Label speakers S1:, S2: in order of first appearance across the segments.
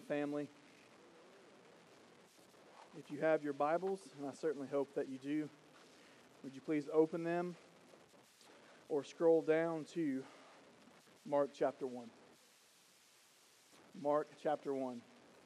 S1: family. If you have your Bibles, and I certainly hope that you do, would you please open them or scroll down to Mark chapter 1. Mark chapter 1.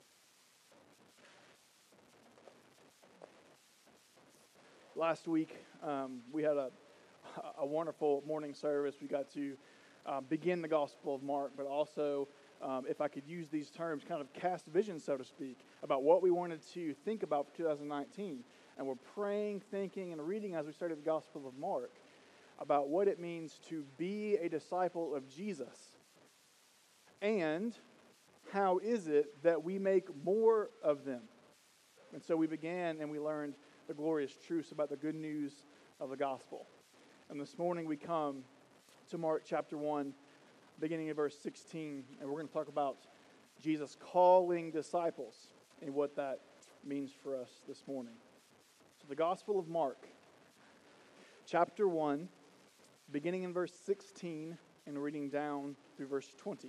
S1: Last week, we had a wonderful morning service. We got to begin the Gospel of Mark, but also, if I could use these terms, kind of cast vision, so to speak, about what we wanted to think about for 2019. And we're praying, thinking, and reading as we started the Gospel of Mark about what it means to be a disciple of Jesus. And how is it that we make more of them? And so we began and we learned the glorious truths about the good news of the gospel. And this morning we come to Mark chapter 1, beginning of verse 16, and we're going to talk about Jesus calling disciples and what that means for us this morning. So the Gospel of Mark, chapter 1, beginning in verse 16 and reading down through verse 20.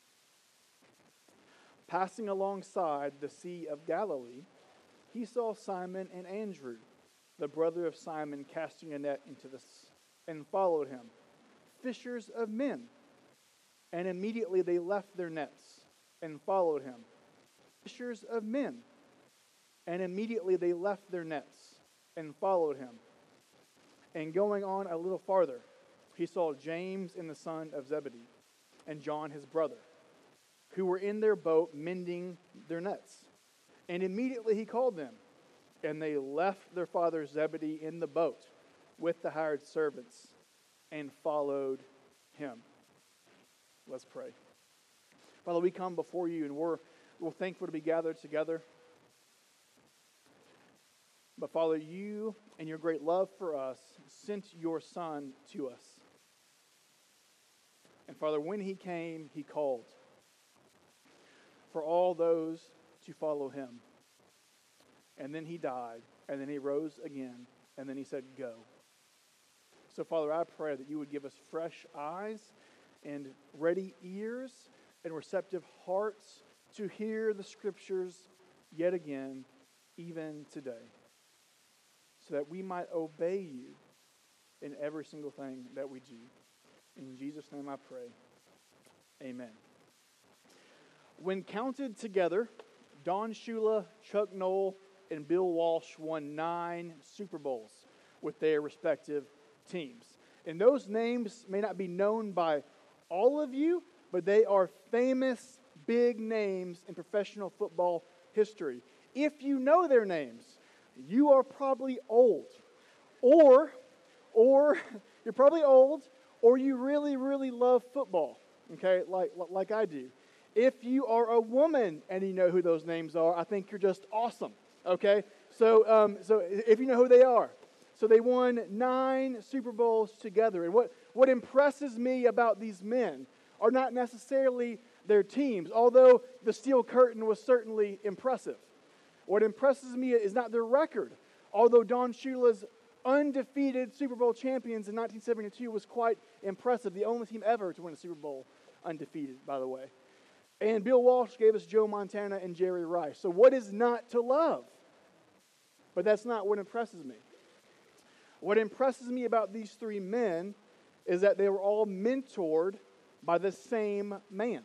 S1: Passing alongside the Sea of Galilee, he saw Simon and Andrew, the brother of Simon, casting a net into the sea, and followed him, fishers of men. And immediately they left their nets and followed him, fishers of men. And immediately they left their nets and followed him. And going on a little farther, he saw James and the son of Zebedee, and John his brother, who were in their boat mending their nets. And immediately he called them, and they left their father Zebedee in the boat with the hired servants and followed him. Let's pray. Father, we come before you, and we're thankful to be gathered together. But Father, you and your great love for us sent your Son to us. And Father, when he came, he called for all those to follow him. And then he died, and then he rose again, and then he said, go. So Father, I pray that you would give us fresh eyes and ready ears and receptive hearts to hear the Scriptures yet again, even today, so that we might obey you in every single thing that we do. In Jesus' name I pray. Amen. When counted together, Don Shula, Chuck Noll, and Bill Walsh won 9 Super Bowls with their respective teams. And those names may not be known by all of you, but they are famous, big names in professional football history. If you know their names, you are probably old. Or you're probably old, or you really, really love football, okay, like I do. If you are a woman and you know who those names are, I think you're just awesome, okay? So if you know who they are. So they won 9 Super Bowls together. And what impresses me about these men are not necessarily their teams, although the Steel Curtain was certainly impressive. What impresses me is not their record, although Don Shula's undefeated Super Bowl champions in 1972 was quite impressive, the only team ever to win a Super Bowl undefeated, by the way. And Bill Walsh gave us Joe Montana and Jerry Rice. So what is not to love? But that's not what impresses me. What impresses me about these 3 men is that they were all mentored by the same man.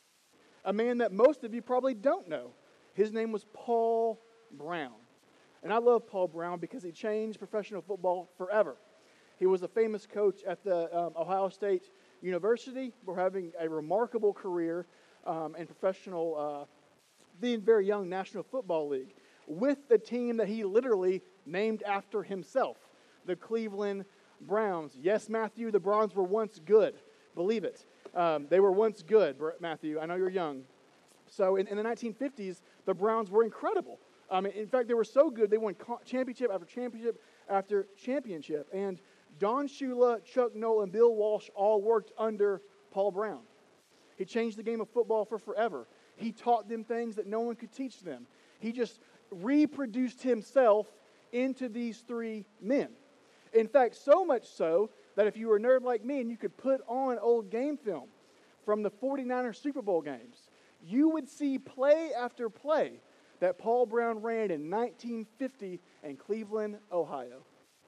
S1: A man that most of you probably don't know. His name was Paul Brown. And I love Paul Brown because he changed professional football forever. He was a famous coach at the Ohio State University. We're having a remarkable career in professional, the very young National Football League, with the team that he literally named after himself, the Cleveland Browns. Yes, Matthew, the Browns were once good. Believe it. They were once good, Matthew. I know you're young. So in the 1950s, the Browns were incredible. In fact, they were so good, they won championship after championship after championship. And Don Shula, Chuck Noll, and Bill Walsh all worked under Paul Brown. He changed the game of football for forever. He taught them things that no one could teach them. He just reproduced himself into these 3 men. In fact, so much so that if you were a nerd like me and you could put on old game film from the 49ers Super Bowl games, you would see play after play that Paul Brown ran in 1950 in Cleveland, Ohio.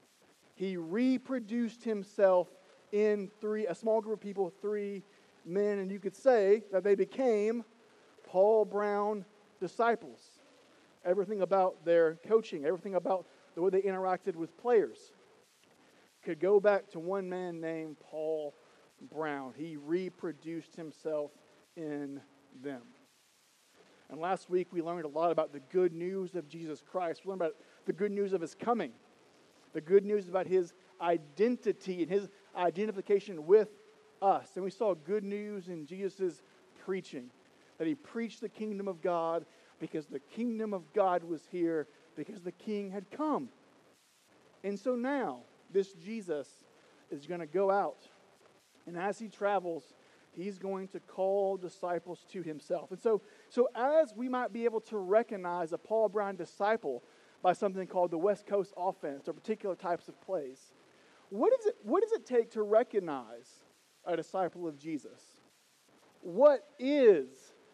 S1: He reproduced himself in a small group of people, 3 men, and you could say that they became Paul Brown disciples. Everything about their coaching, everything about the way they interacted with players could go back to one man named Paul Brown. He reproduced himself in them. And last week we learned a lot about the good news of Jesus Christ. We learned about the good news of his coming, the good news about his identity and his identification with us. And we saw good news in Jesus' preaching, that he preached the kingdom of God because the kingdom of God was here, because the king had come. And so now, this Jesus is going to go out, and as he travels, he's going to call disciples to himself. And so as we might be able to recognize a Paul Brown disciple by something called the West Coast offense or particular types of plays, what does it take to recognize a disciple of Jesus? What is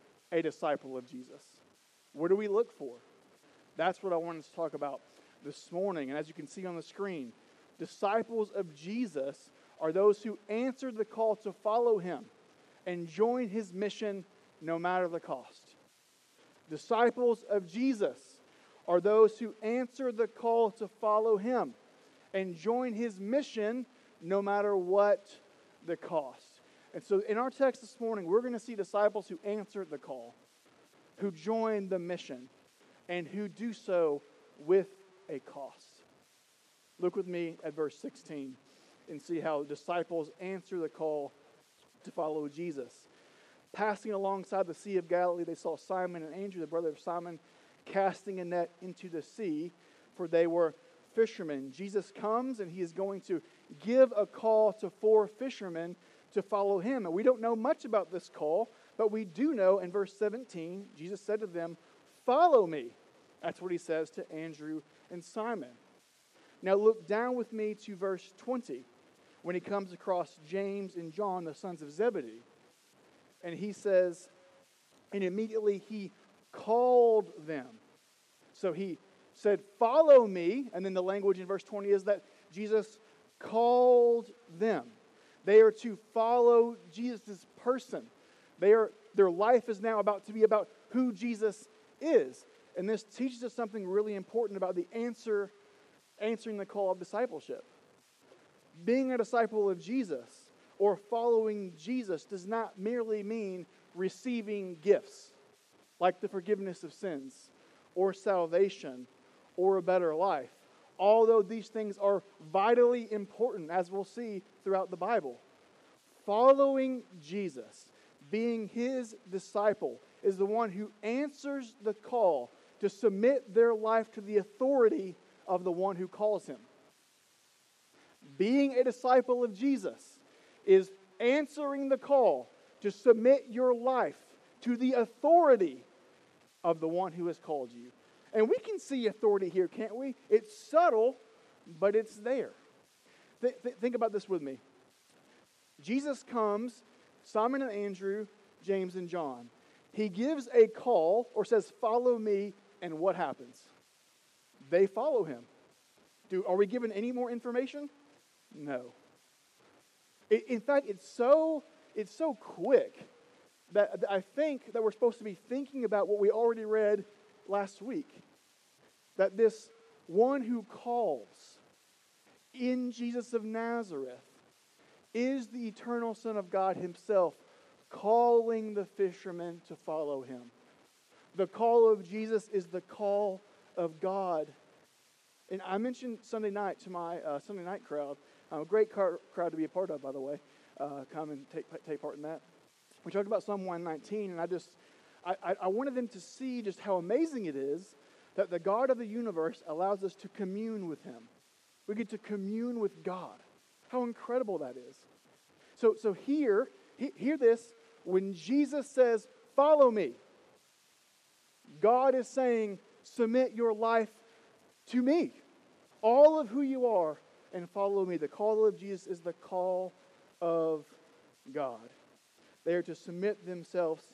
S1: a disciple of Jesus? What do we look for? That's what I wanted to talk about this morning. And as you can see on the screen, disciples of Jesus are those who answered the call to follow him and join his mission no matter the cost. Disciples of Jesus are those who answer the call to follow him and join his mission no matter what the cost. And so in our text this morning, we're going to see disciples who answer the call, who join the mission, and who do so with a cost. Look with me at verse 16 and see how disciples answer the call to follow Jesus. Passing alongside the Sea of Galilee, they saw Simon and Andrew, the brother of Simon, casting a net into the sea, for they were fishermen. Jesus comes and he is going to give a call to 4 fishermen to follow him. And we don't know much about this call, but we do know in verse 17, Jesus said to them, "Follow me." That's what he says to Andrew and Simon. Now look down with me to verse 20, when he comes across James and John, the sons of Zebedee. And he says, and immediately he called them. So he said, "Follow me." And then the language in verse 20 is that Jesus called them. They are to follow Jesus' person. Their life is now about to be about who Jesus is. And this teaches us something really important about the answering the call of discipleship. Being a disciple of Jesus or following Jesus does not merely mean receiving gifts like the forgiveness of sins or salvation or a better life. Although these things are vitally important, as we'll see throughout the Bible. Following Jesus, being his disciple, is the one who answers the call to submit their life to the authority of the one who calls him. Being a disciple of Jesus is answering the call to submit your life to the authority of the one who has called you. And we can see authority here, can't we? It's subtle, but it's there. Think about this with me. Jesus comes, Simon and Andrew, James and John. He gives a call or says, "Follow me," and what happens? They follow him. Are we given any more information? No. In fact, it's so quick that I think that we're supposed to be thinking about what we already read last week. That this one who calls in Jesus of Nazareth is the eternal Son of God himself, calling the fishermen to follow him. The call of Jesus is the call of God. And I mentioned Sunday night to my Sunday night crowd. A great crowd to be a part of, by the way. Come and take part in that. We talked about Psalm 119, and I wanted them to see just how amazing it is that the God of the universe allows us to commune with him. We get to commune with God. How incredible that is. So hear this. When Jesus says, "Follow me," God is saying, submit your life to me. All of who you are, and follow me. The call of Jesus is the call of God. They are to submit themselves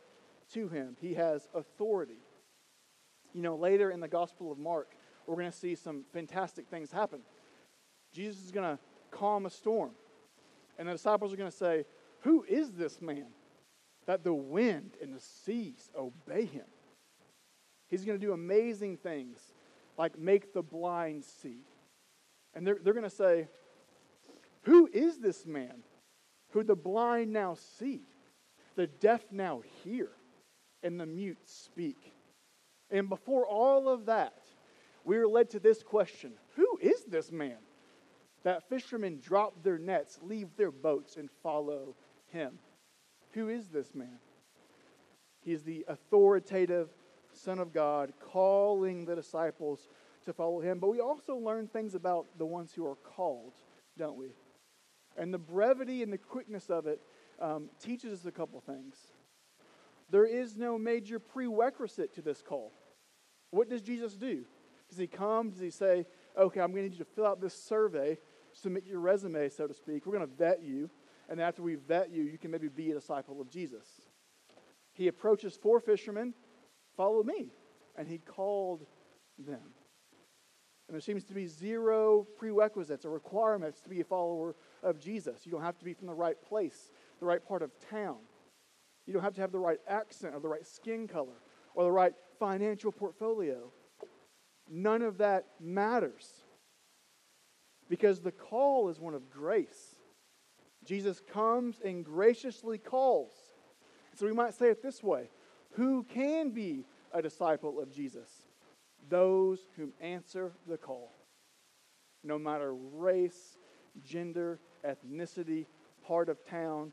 S1: to him. He has authority. Later in the Gospel of Mark, we're going to see some fantastic things happen. Jesus is going to calm a storm. And the disciples are going to say, "Who is this man that the wind and the seas obey him?" He's going to do amazing things like make the blind see. And they're going to say, "Who is this man who the blind now see, the deaf now hear, and the mute speak?" And before all of that, we are led to this question: who is this man that fishermen drop their nets, leave their boats, and follow him? Who is this man? He is the authoritative Son of God calling the disciples to follow him. But we also learn things about the ones who are called, don't we? And the brevity and the quickness of it teaches us a couple things. There is no major prerequisite to this call. What does Jesus do? Does he come? Does he say, "Okay, I'm going to need you to fill out this survey, submit your resume, so to speak. We're going to vet you. And after we vet you, you can maybe be a disciple of Jesus." He approaches 4 fishermen, "Follow me." And he called them. And there seems to be 0 prerequisites or requirements to be a follower of Jesus. You don't have to be from the right place, the right part of town. You don't have to have the right accent or the right skin color or the right financial portfolio. None of that matters. Because the call is one of grace. Jesus comes and graciously calls. So we might say it this way: who can be a disciple of Jesus? Those who answer the call. No matter race, gender, ethnicity, part of town,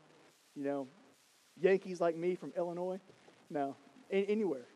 S1: Yankees like me from Illinois. No, anywhere.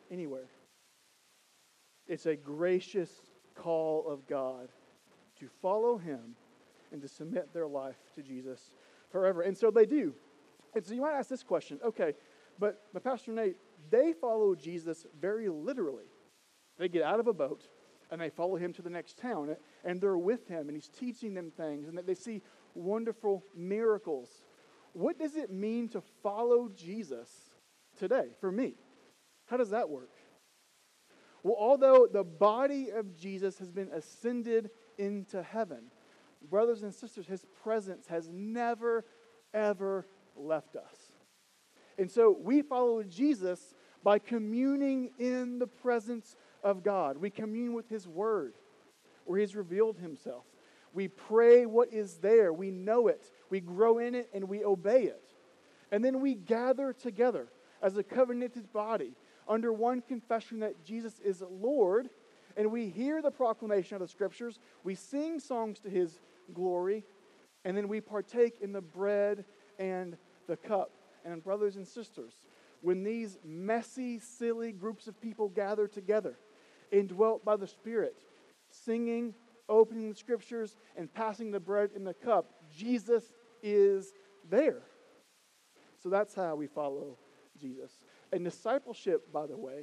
S1: It's a gracious call of God to follow him and to submit their life to Jesus forever. And so they do. And so you might ask this question: okay, but Pastor Nate, they follow Jesus very literally. They get out of a boat and they follow him to the next town, and they're with him and he's teaching them things, and they see wonderful miracles. What does it mean to follow Jesus today for me? How does that work? Well, although the body of Jesus has been ascended into heaven, brothers and sisters, his presence has never, ever left us. And so we follow Jesus by communing in the presence of God. We commune with his word, where he's revealed himself. We pray what is there. We know it. We grow in it and we obey it. And then we gather together as a covenanted body under one confession that Jesus is Lord, and we hear the proclamation of the Scriptures. We sing songs to his glory, and then we partake in the bread and the cup. And brothers and sisters, when these messy, silly groups of people gather together, indwelt by the Spirit, singing, opening the Scriptures, and passing the bread and the cup, Jesus is there. So that's how we follow Jesus. And discipleship, by the way,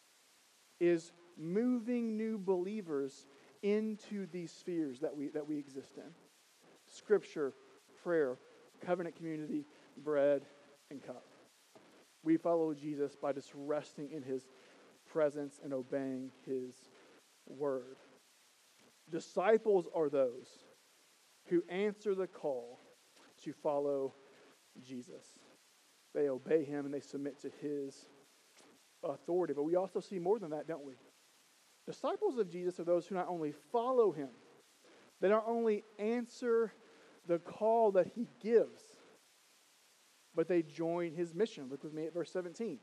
S1: is moving new believers into these spheres that we exist in. Scripture, prayer, covenant community, bread, and cup. We follow Jesus by just resting in his presence and obeying his word. Disciples are those who answer the call to follow Jesus. They obey him and they submit to his authority. But we also see more than that, don't we? Disciples of Jesus are those who not only follow him, they not only answer the call that he gives, but they join his mission. Look with me at verse 17.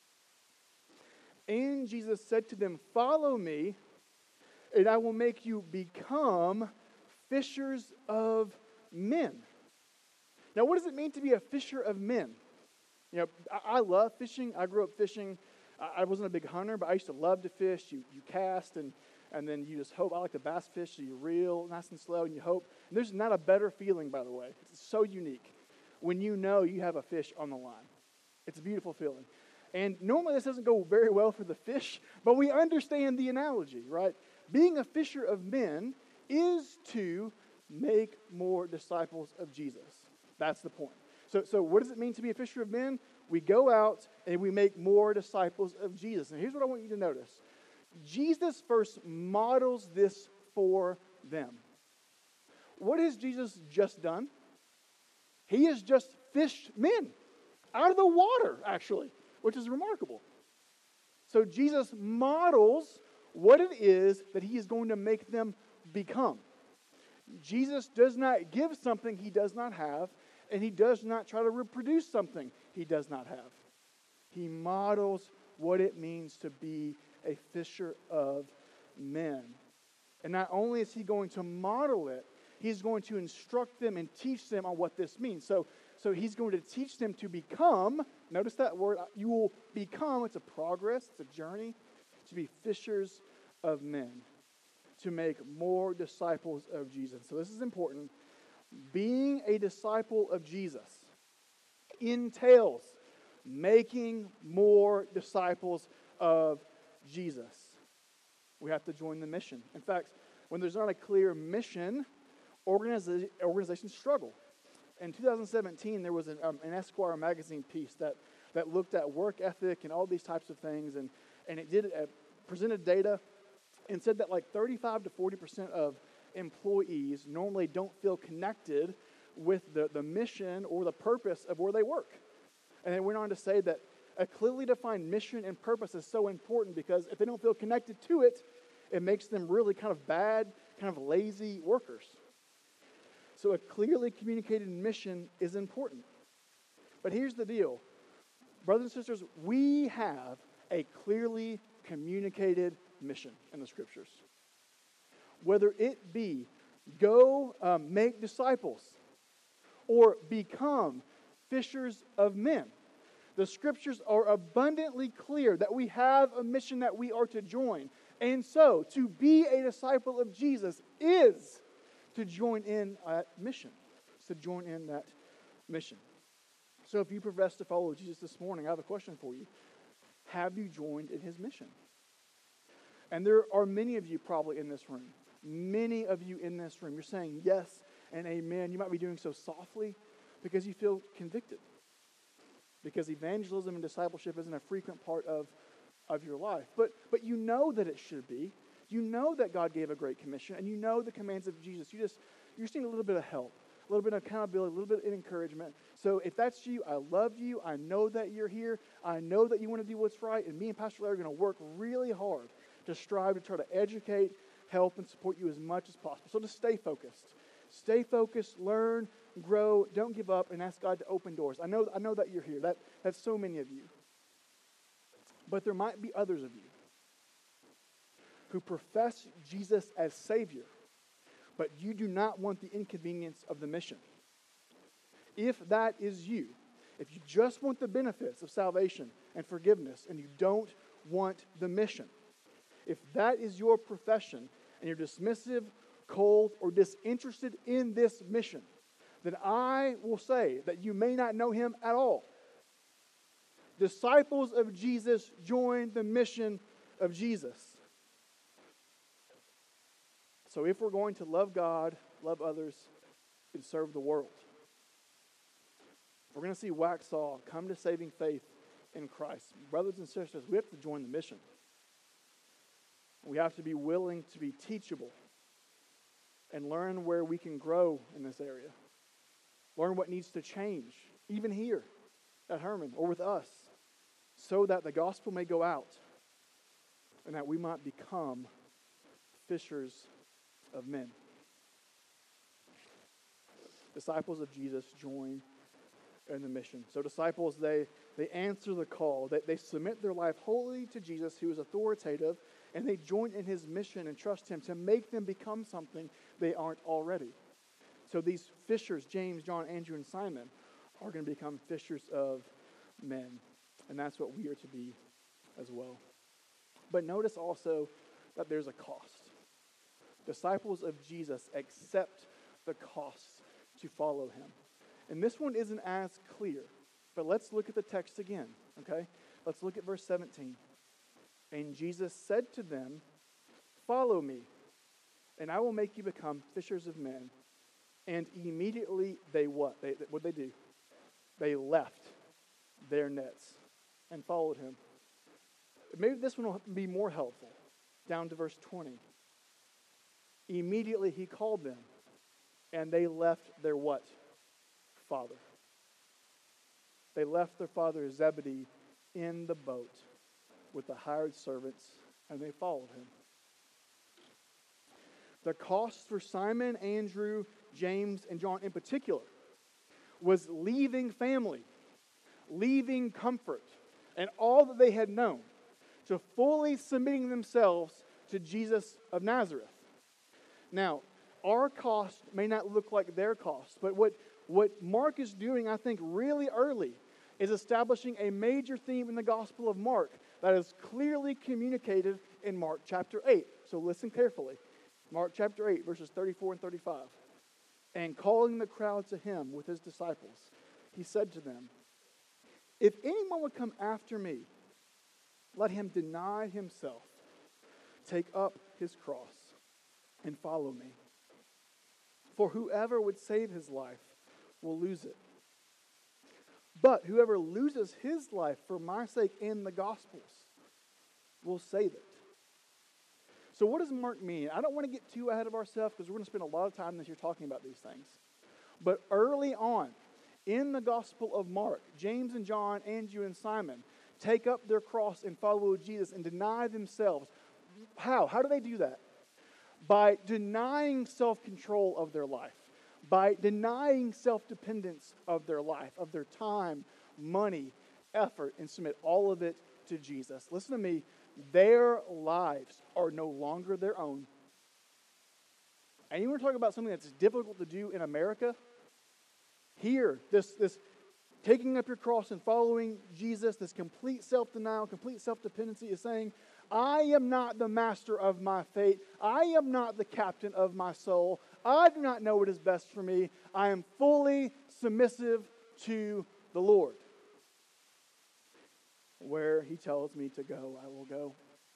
S1: And Jesus said to them, "Follow me, and I will make you become fishers of men." Now, what does it mean to be a fisher of men? I love fishing. I grew up fishing. I wasn't a big hunter, but I used to love to fish. You cast, and then you just hope. I like the bass fish, so you reel nice and slow, and you hope. And there's not a better feeling, by the way. It's so unique when you know you have a fish on the line. It's a beautiful feeling. And normally this doesn't go very well for the fish, but we understand the analogy, right? Being a fisher of men is to make more disciples of Jesus. That's the point. So what does it mean to be a fisher of men? We go out and we make more disciples of Jesus. And here's what I want you to notice. Jesus first models this for them. What has Jesus just done? He has just fished men out of the water, actually, which is remarkable. So Jesus models what it is that he is going to make them become. Jesus does not give something he does not have, and he does not try to reproduce something he does not have. He models what it means to be a fisher of men. And not only is he going to model it, he's going to instruct them and teach them on what this means. So he's going to teach them to become, notice that word, you will become, it's a progress, it's a journey, to be fishers of men, to make more disciples of Jesus. So this is important. Being a disciple of Jesus entails making more disciples of Jesus. We have to join the mission. In fact, when there's not a clear mission, organizations struggle. In 2017, there was an Esquire magazine piece that looked at work ethic and all these types of things, and it presented data and said that like 35 to 40% of employees normally don't feel connected with the mission or the purpose of where they work. And they went on to say that a clearly defined mission and purpose is so important because if they don't feel connected to it, it makes them really kind of bad, kind of lazy workers. So a clearly communicated mission is important. But here's the deal. Brothers and sisters, we have a clearly communicated mission in the Scriptures. Whether it be go make disciples or become fishers of men, the Scriptures are abundantly clear that we have a mission that we are to join. And so, to be a disciple of Jesus is to join in that mission. It's to join in that mission. So if you profess to follow Jesus this morning, I have a question for you. Have you joined in his mission? And there are many of you probably in this room. Many of you in this room. You're saying yes and amen. You might be doing so softly because you feel convicted. Because evangelism and discipleship isn't a frequent part of your life. But you know that it should be. You know that God gave a great commission, and you know the commands of Jesus. You just need a little bit of help, a little bit of accountability, a little bit of encouragement. So if that's you, I love you. I know that you're here. I know that you want to do what's right, and me and Pastor Larry are going to work really hard to strive to try to educate, help, and support you as much as possible. So just stay focused. Stay focused, learn, grow, don't give up, and ask God to open doors. I know that you're here. That's so many of you. But there might be others of you who profess Jesus as Savior, but you do not want the inconvenience of the mission. If that is you, if you just want the benefits of salvation and forgiveness and you don't want the mission, if that is your profession and you're dismissive, cold, or disinterested in this mission, then I will say that you may not know him at all. Disciples of Jesus join the mission of Jesus. So if we're going to love God, love others, and serve the world, if we're going to see Waxhaw come to saving faith in Christ, brothers and sisters, we have to join the mission. We have to be willing to be teachable and learn where we can grow in this area. Learn what needs to change, even here at Herman or with us, so that the gospel may go out and that we might become fishers of men. Disciples of Jesus join in the mission. So disciples, they answer the call. They submit their life wholly to Jesus, who is authoritative, and they join in his mission and trust him to make them become something they aren't already. So these fishers, James, John, Andrew, and Simon, are going to become fishers of men. And that's what we are to be as well. But notice also that there's a cost. Disciples of Jesus accept the cost to follow him. And this one isn't as clear, but let's look at the text again, okay? Let's look at verse 17. And Jesus said to them, "Follow me, and I will make you become fishers of men." And immediately they what? What'd they do? They left their nets and followed him. Maybe this one will be more helpful. Down to verse 20. Immediately he called them, and they left their what? Father. They left their father Zebedee in the boat with the hired servants, and they followed him. The cost for Simon, Andrew, James, and John in particular was leaving family, leaving comfort, and all that they had known, to fully submitting themselves to Jesus of Nazareth. Now, our cost may not look like their cost, but what Mark is doing, I think, really early is establishing a major theme in the Gospel of Mark that is clearly communicated in Mark chapter 8. So listen carefully. Mark chapter 8, verses 34 and 35. And calling the crowd to him with his disciples, he said to them, if anyone would come after me, let him deny himself, take up his cross, and follow me. For whoever would save his life will lose it. But whoever loses his life for my sake and the gospel's will save it. So what does Mark mean? I don't want to get too ahead of ourselves because we're going to spend a lot of time this year talking about these things. But early on in the Gospel of Mark, James and John, Andrew and Simon take up their cross and follow Jesus and deny themselves. How? How do they do that? By denying self-control of their life. By denying self-dependence of their life, of their time, money, effort, and submit all of it to Jesus. Listen to me. Their lives are no longer their own. And you want to talk about something that's difficult to do in America? Here, this taking up your cross and following Jesus, this complete self-denial, complete self-dependency is saying, I am not the master of my fate. I am not the captain of my soul. I do not know what is best for me. I am fully submissive to the Lord. Where he tells me to go, I will go.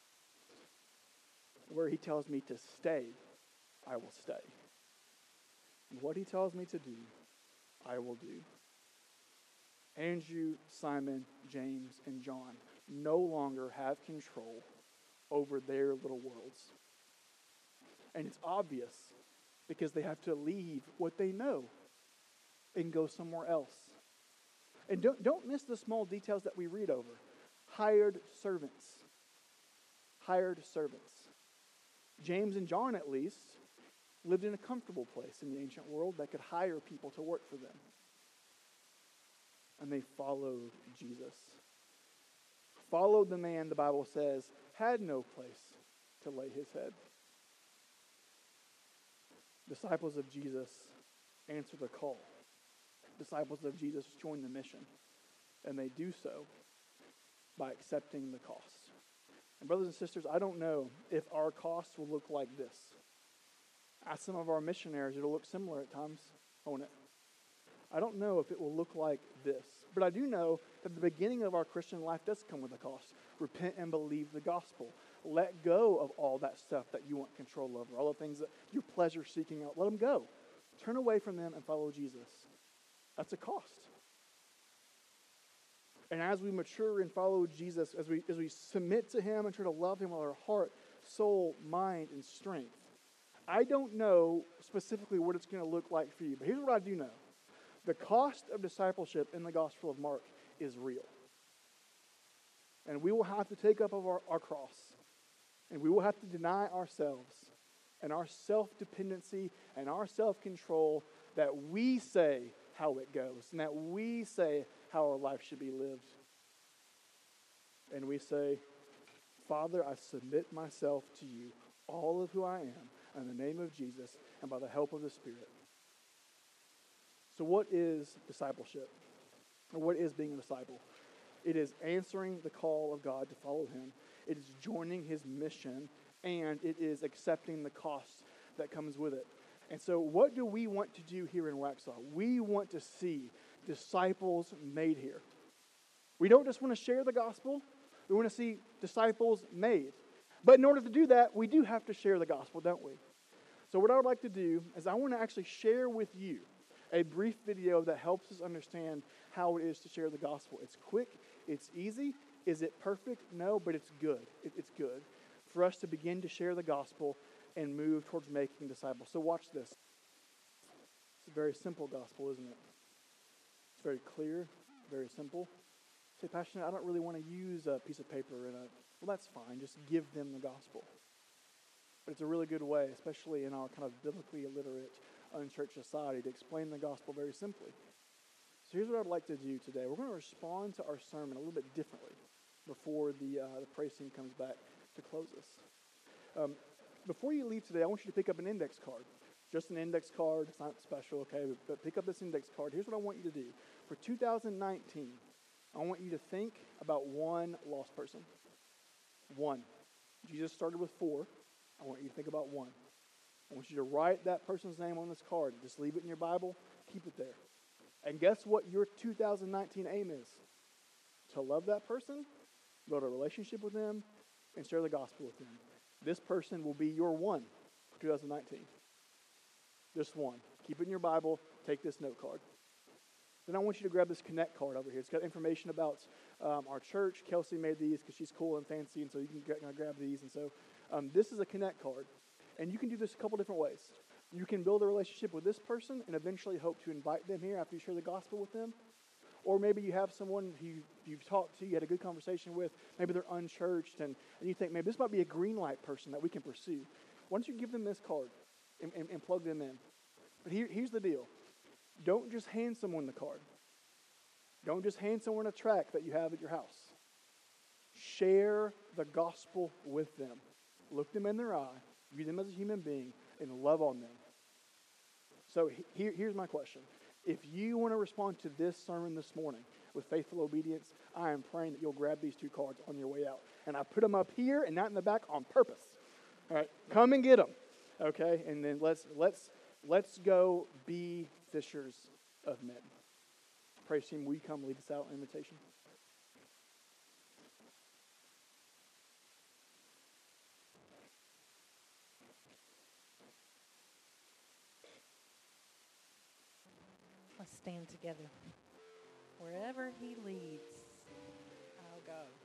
S1: Where he tells me to stay, I will stay. And what he tells me to do, I will do. Andrew, Simon, James, and John no longer have control over their little worlds. And it's obvious because they have to leave what they know and go somewhere else. And don't miss the small details that we read over. Hired servants. Hired servants. James and John, at least, lived in a comfortable place in the ancient world that could hire people to work for them. And they followed Jesus. Followed the man, the Bible says, had no place to lay his head. Disciples of Jesus answer the call. Disciples of Jesus join the mission. And they do so by accepting the cost. And brothers and sisters, I don't know if our costs will look like this. Ask some of our missionaries, it'll look similar at times, won't it? I don't know if it will look like this. But I do know that the beginning of our Christian life does come with a cost. Repent and believe the gospel. Let go of all that stuff that you want control over, all the things that you're pleasure seeking out. Let them go. Turn away from them and follow Jesus. That's a cost. And as we mature and follow Jesus, as we submit to him and try to love him with our heart, soul, mind, and strength, I don't know specifically what it's going to look like for you. But here's what I do know. The cost of discipleship in the Gospel of Mark is real. And we will have to take up our cross. And we will have to deny ourselves and our self-dependency and our self-control that we say how it goes and that we say how our life should be lived. And we say, Father, I submit myself to you, all of who I am, in the name of Jesus and by the help of the Spirit. So what is discipleship? Or what is being a disciple? It is answering the call of God to follow him. It is joining his mission, and it is accepting the cost that comes with it. And so what do we want to do here in Waxhaw? We want to see disciples made here. We don't just want to share the gospel. We want to see disciples made. But in order to do that, we do have to share the gospel, don't we? So what I would like to do is I want to actually share with you A brief video that helps us understand how it is to share the gospel. It's quick, it's easy. Is it perfect? No, but it's good. It's good for us to begin to share the gospel and move towards making disciples. So watch this. It's a very simple gospel, isn't it? It's very clear, very simple. Say, Pastor, I don't really want to use a piece of paper and well, that's fine. Just give them the gospel. But it's a really good way, especially in our kind of biblically illiterate, unchurched society, to explain the gospel very simply. So here's what I'd like to do today. We're going to respond to our sermon a little bit differently before the praise team comes back to close us. Before you leave today, I want you to pick up an index card. Just an index card. It's not special, okay? But pick up this index card. Here's what I want you to do. For 2019, I want you to think about one lost person. One. Jesus started with 4. I want you to think about 1. I want you to write that person's name on this card. Just leave it in your Bible. Keep it there. And guess what your 2019 aim is? To love that person, build a relationship with them, and share the gospel with them. This person will be your 1 for 2019. Just 1. Keep it in your Bible. Take this note card. Then I want you to grab this Connect card over here. It's got information about our church. Kelsey made these because she's cool and fancy, and so you can grab these. And so this is a Connect card. And you can do this a couple different ways. You can build a relationship with this person and eventually hope to invite them here after you share the gospel with them. Or maybe you have someone who you've talked to, you had a good conversation with, maybe they're unchurched, and you think, maybe this might be a green light person that we can pursue. Why don't you give them this card and plug them in? But here's the deal. Don't just hand someone the card. Don't just hand someone a tract that you have at your house. Share the gospel with them. Look them in their eye, view them as a human being, and love on them. So here's my question. If you want to respond to this sermon this morning with faithful obedience, I am praying that you'll grab these 2 cards on your way out. And I put them up here and not in the back on purpose. All right, come and get them. Okay, and then let's go be fishers of men. Praise team, will you come lead us out in invitation?
S2: Let's stand together. Wherever he leads, I'll go.